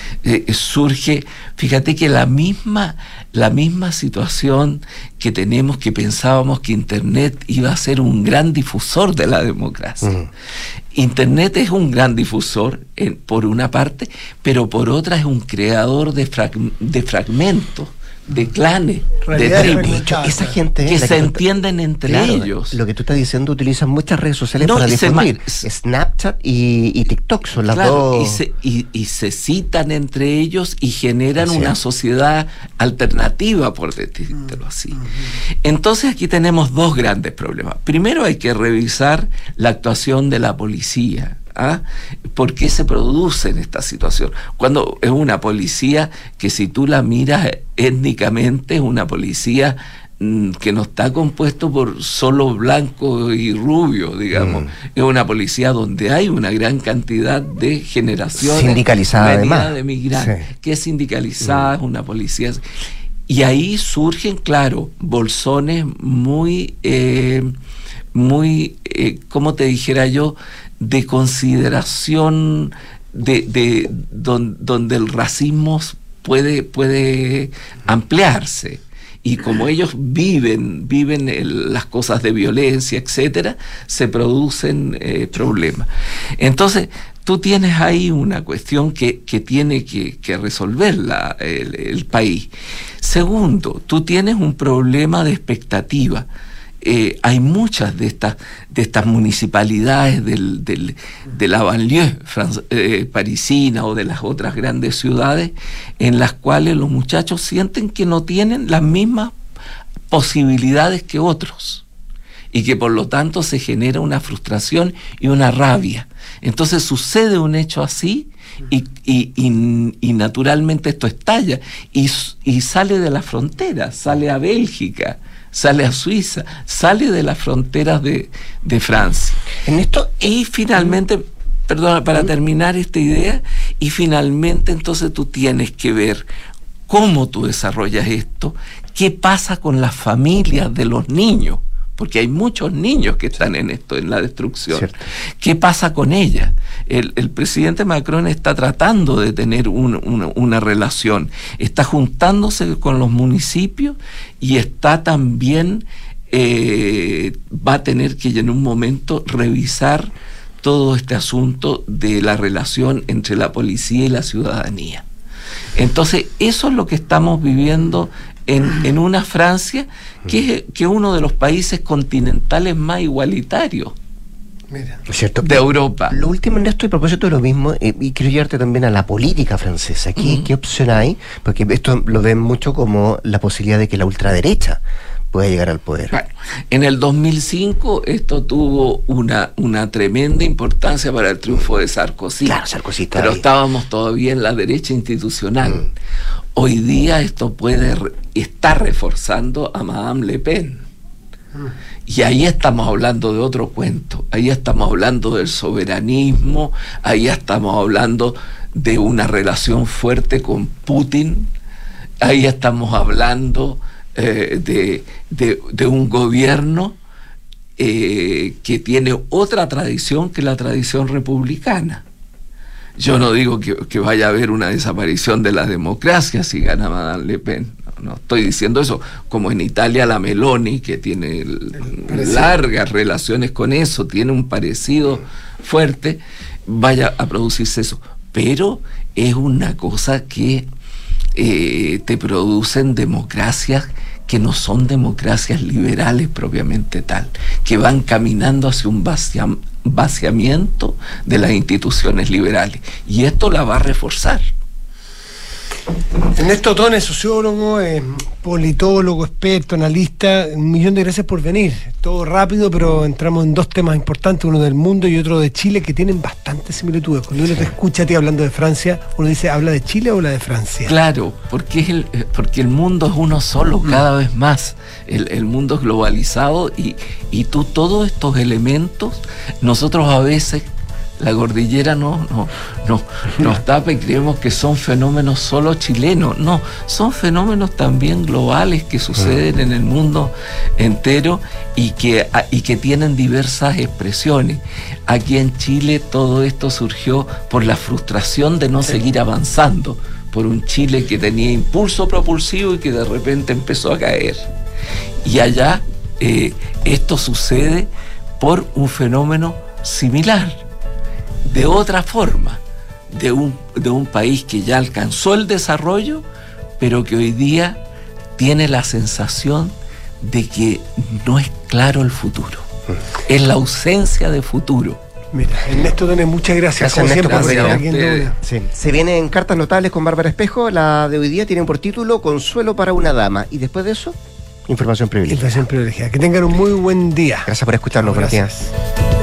Fíjate que la misma situación que tenemos, que pensábamos que Internet iba a ser un gran difusor de la democracia. Internet es un gran difusor por una parte, pero por otra es un creador de fragmentos, de clanes, de tribus, esa gente que se entienden entre ellos. Lo que tú estás diciendo, utilizan muchas redes sociales para difundir. Snapchat y TikTok son las dos. Y se citan entre ellos y generan una sociedad alternativa, por decirlo así. Entonces aquí tenemos dos grandes problemas. Primero hay que revisar la actuación de la policía. ¿Por qué se produce en esta situación? Cuando es una policía que, si tú la miras étnicamente, es una policía que no está compuesto por solo blanco y rubio, digamos. Es una policía donde hay una gran cantidad de generaciones sindicalizada, además, de migrantes, que es sindicalizada, es una policía. Y ahí surgen, claro, bolsones muy, ¿cómo te dijera yo?, de consideración donde el racismo puede ampliarse, y como ellos viven las cosas de violencia, etcétera, se producen problemas. Entonces tú tienes ahí una cuestión que tiene que resolver el país. Segundo, tú tienes un problema de expectativa. Hay muchas de estas municipalidades de la banlieue parisina o de las otras grandes ciudades, en las cuales los muchachos sienten que no tienen las mismas posibilidades que otros, y que por lo tanto se genera una frustración y una rabia. Entonces sucede un hecho así, y naturalmente esto estalla y sale de la frontera, sale a Bélgica, sale a Suiza, sale de las fronteras de Francia. En esto, y finalmente para terminar esta idea, y finalmente entonces tú tienes que ver cómo tú desarrollas esto, qué pasa con las familias de los niños, porque hay muchos niños que están en esto, en la destrucción. Cierto. ¿Qué pasa con ellas? El presidente Macron está tratando de tener una relación, está juntándose con los municipios y está también, va a tener que en un momento revisar todo este asunto de la relación entre la policía y la ciudadanía. Entonces, eso es lo que estamos viviendo en una Francia que es uno de los países continentales más igualitarios. Mira. ¿Cierto? De Europa. Lo último, Ernesto, y a propósito de lo mismo, y quiero llevarte también a la política francesa. ¿Qué opción hay? Porque esto lo ven mucho como la posibilidad de que la ultraderecha pueda llegar al poder. Bueno, en el 2005 esto tuvo una tremenda importancia para el triunfo de Sarkozy. Claro, Sarkozy está pero ahí. Estábamos todavía en la derecha institucional. Hoy día esto está reforzando a Madame Le Pen. Y ahí estamos hablando de otro cuento. Ahí estamos hablando del soberanismo, ahí estamos hablando de una relación fuerte con Putin, ahí estamos hablando de un gobierno que tiene otra tradición que la tradición republicana. Yo no digo que vaya a haber una desaparición de la democracia si gana Madame Le Pen. No estoy diciendo eso. Como en Italia la Meloni, que tiene largas relaciones con eso, tiene un parecido fuerte, vaya a producirse eso. Pero es una cosa que te producen democracias que no son democracias liberales propiamente tal, que van caminando hacia un vaciamiento de las instituciones liberales, y esto la va a reforzar. Ernesto Otone, sociólogo, politólogo, experto, analista, 1.000.000 de gracias por venir. Todo rápido, pero entramos en dos temas importantes, uno del mundo y otro de Chile, que tienen bastantes similitudes. Cuando uno te escucha a ti hablando de Francia, uno dice, ¿habla de Chile o habla de Francia? Claro, porque el mundo es uno solo, cada vez más. El mundo es globalizado y tú todos estos elementos, nosotros a veces la cordillera nos tapa y creemos que son fenómenos solo chilenos. No, son fenómenos también globales que suceden en el mundo entero y que tienen diversas expresiones. Aquí en Chile todo esto surgió por la frustración de no seguir avanzando, por un Chile que tenía impulso propulsivo y que de repente empezó a caer. Y allá esto sucede por un fenómeno similar, de otra forma, de un país que ya alcanzó el desarrollo, pero que hoy día tiene la sensación de que no es claro el futuro. Es la ausencia de futuro. Mira, Ernesto Otone, muchas gracias. Como Ernesto, siempre, sí. Se vienen Cartas Notables con Bárbara Espejo. La de hoy día tiene por título Consuelo para una dama. Y después de eso, Información privilegiada. Que tengan un muy buen día. Gracias por escucharnos. Buenos días.